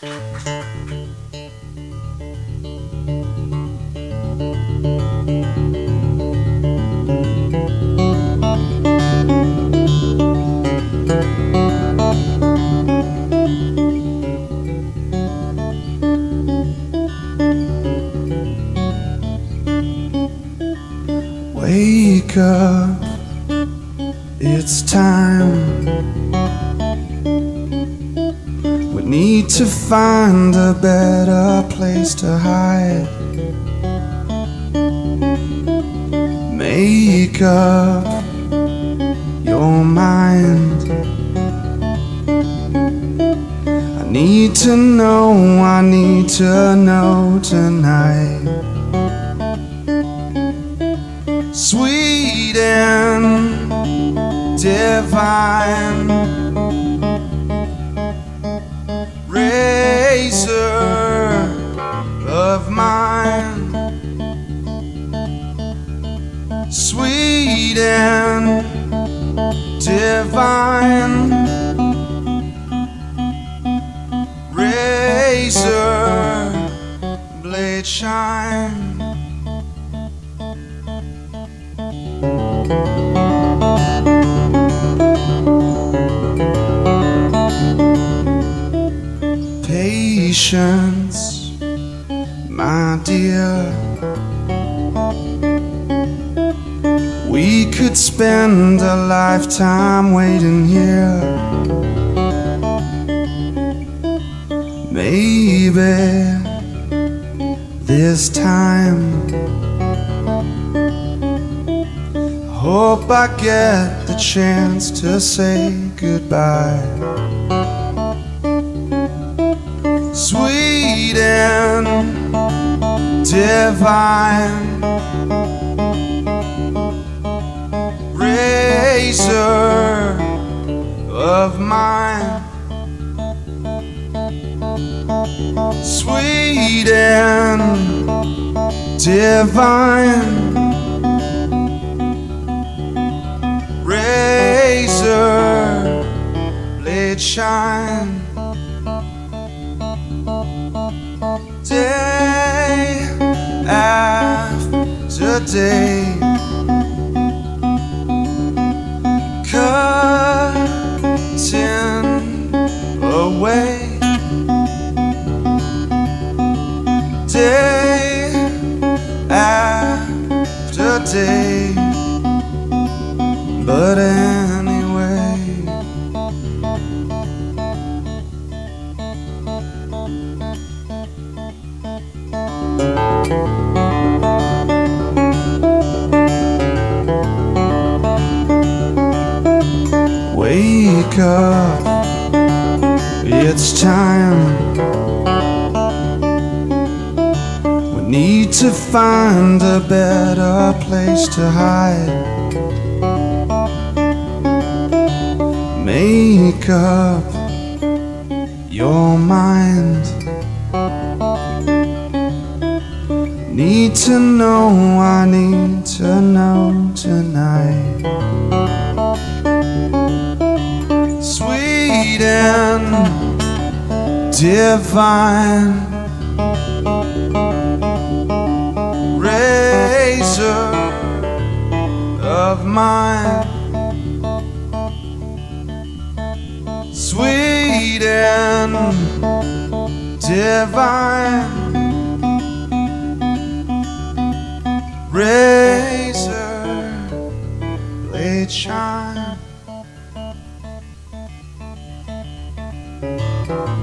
Wake up, it's time. We need to find a better place to hide. Make up your mind. I need to know tonight. Sweet and divine, razor of mine. Sweet and divine, razor blade shine. Patience, my dear. We could spend a lifetime waiting here. Maybe this time hope I get the chance to say goodbye. Sweet and divine, razor of mine. Sweet and divine, razor blade shine. Day after day, cutting away. Day after day, but anyway. Wake up, it's time. We need to find a better place to hide. Make up your mind. Need to know tonight. Sweet and divine, razor of mine. Sweet and divine, razor blade shine.